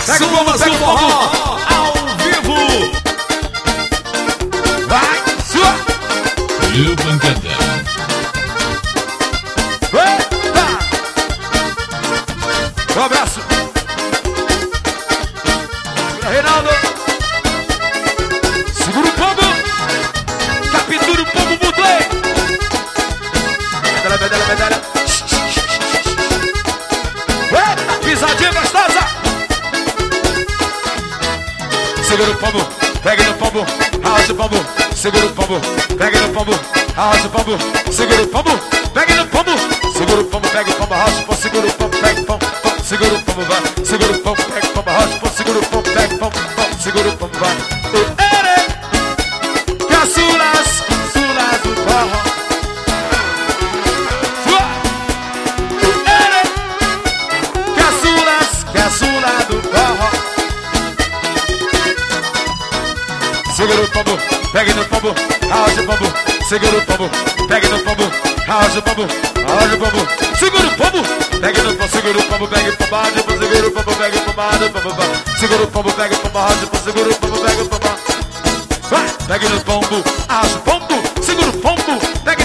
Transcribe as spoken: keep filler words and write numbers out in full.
Pega o pombo, pega o pombo, ao vivo. Vai, sua. E o pancadão. Um abraço. Reinaldo. Segura o pombo. Captura o pombo, Butley. Medalha, medalha, medalha. Pisadinha gostosa. Segura o pombo. Pega no pombo. Arrocha o pombo. Segura o pombo. Pega no pombo. Arrocha o pombo. Segura o pombo. Pega no pombo. Segura o pombo. Pega o pombo. Arrocha o pombo. Segura o pombo. Pega o pombo. Segura o pombo, vai. Segura o pombo, pega o pombo, arrocha o pombo. Segura o pombo, pega o pombo, pombo. Segura o pombo, vai. Ere, caçulas, caçulas do forró. Ere, caçulas, caçulas do forró. Segura o pombo, pega no pombo, arrocha o pombo. Segura o pombo, pega no pombo, arrocha o pombo, arrocha o pombo. Segura o pombo, pega no pombo, segura o pombo, pega o pombo, arrocha o pombo. Segura o pombo, pega o pombo, arrocha o pombo. Segura o pombo, pega o pombo, arrocha o pombo. Segura o pombo, pega o pombo. Vai, pega no pombo, arrocha o pombo. Segura o pombo, pega